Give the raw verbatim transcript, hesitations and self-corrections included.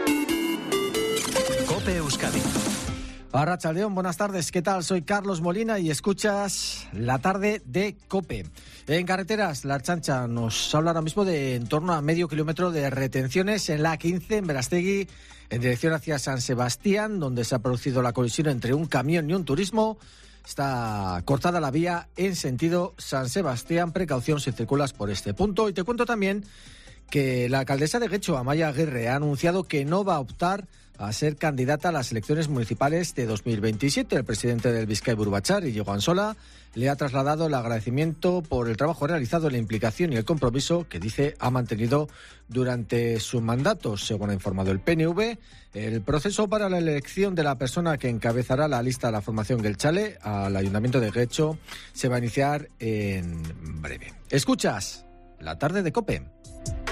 COPE Euskadi. Arratsaldeon, buenas tardes, ¿qué tal? Soy Carlos Molina y escuchas la tarde de COPE. En carreteras, la Ertzaintza nos habla ahora mismo de en torno a medio kilómetro de retenciones en la A quince en Berastegui, en dirección hacia San Sebastián, donde se ha producido la colisión entre un camión y un turismo. Está cortada la vía en sentido San Sebastián. Precaución si circulas por este punto. Y te cuento también que la alcaldesa de Getxo, Amaia Aguirre, ha anunciado que no va a optar a ser candidata a las elecciones municipales de dos mil veintisiete. El presidente del Bizkaiburu Batzar, Iñigo Ansola, le ha trasladado el agradecimiento por el trabajo realizado, la implicación y el compromiso que dice ha mantenido durante su mandato. Según ha informado el P N V, el proceso para la elección de la persona que encabezará la lista de la formación Geltzale al Ayuntamiento de Getxo se va a iniciar en breve. Escuchas la tarde de COPE.